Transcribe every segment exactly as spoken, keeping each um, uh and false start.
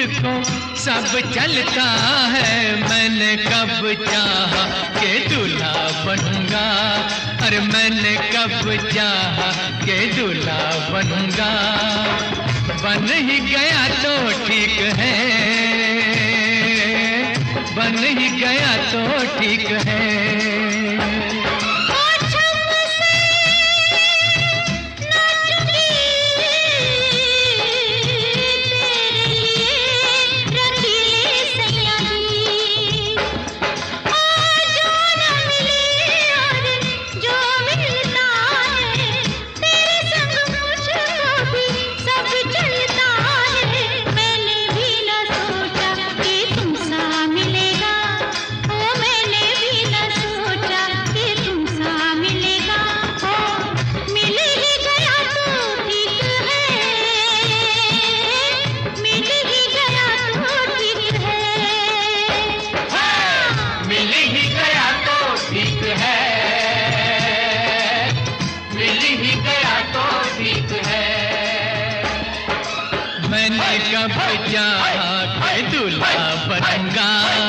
मुझको सब चलता है। मैंने कब चाहा कि दूल्हा बनूंगा, अरे मैंने कब चाहा कि दूल्हा बनूंगा। बन ही गया तो ठीक है, बन ही गया तो ठीक है। मैंने कब चाहा कि दूल्हा बनूंगा।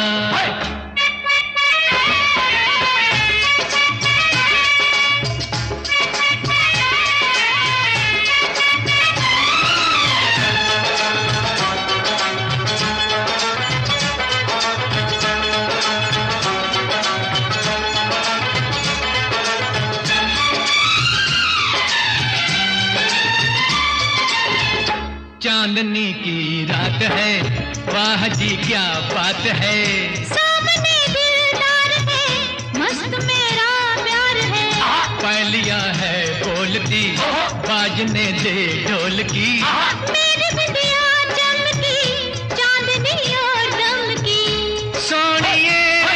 चांदनी की रात है, वाह जी क्या बात है। सामने दिलदार है, मस्त मेरा प्यार है। पहलिया है बोलती, बाजने दे ढोल की। मेरी बिटिया चमकी, चांदनी और दमकी। सोनिए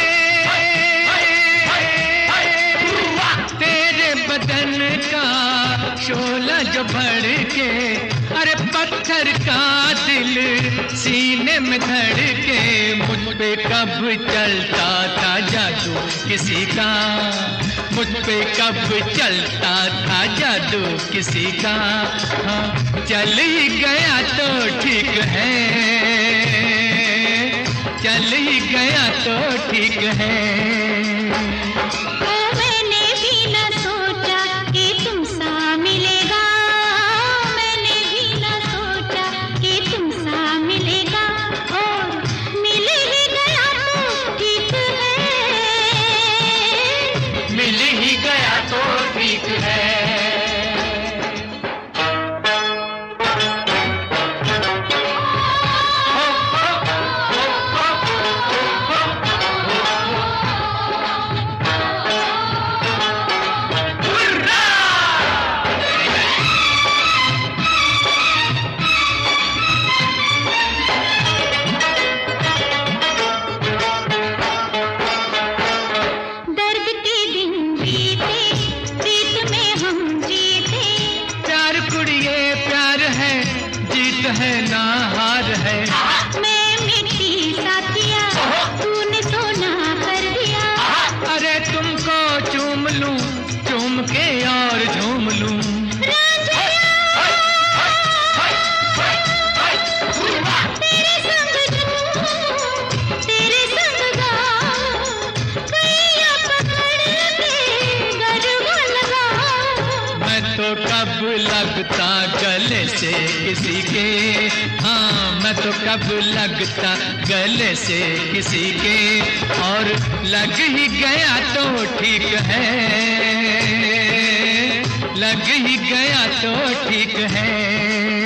तेरे बदन का शोला जो भड़के, अरे पत्थर का दिल सीने में धड़के। मुझ पे कब चलता था जादू किसी का, मुझ पे कब चलता था जादू किसी का। हाँ चल ही गया तो ठीक है, चल ही गया तो ठीक है। ठीक है। है ना हार है। मैं मिट्टी साथिया, तूने सोना कर दिया। अरे तुमको चूम लूं, चूम के और झूम लूं। तेरे संग झूम, तेरे संग गाऊं, कैया पकड़ के गरबा लगाऊं। मैं तो कब लगता गले से किसी के, हाँ मैं तो कब लगता गले से किसी के। और लग ही गया तो ठीक है, लग ही गया तो ठीक है।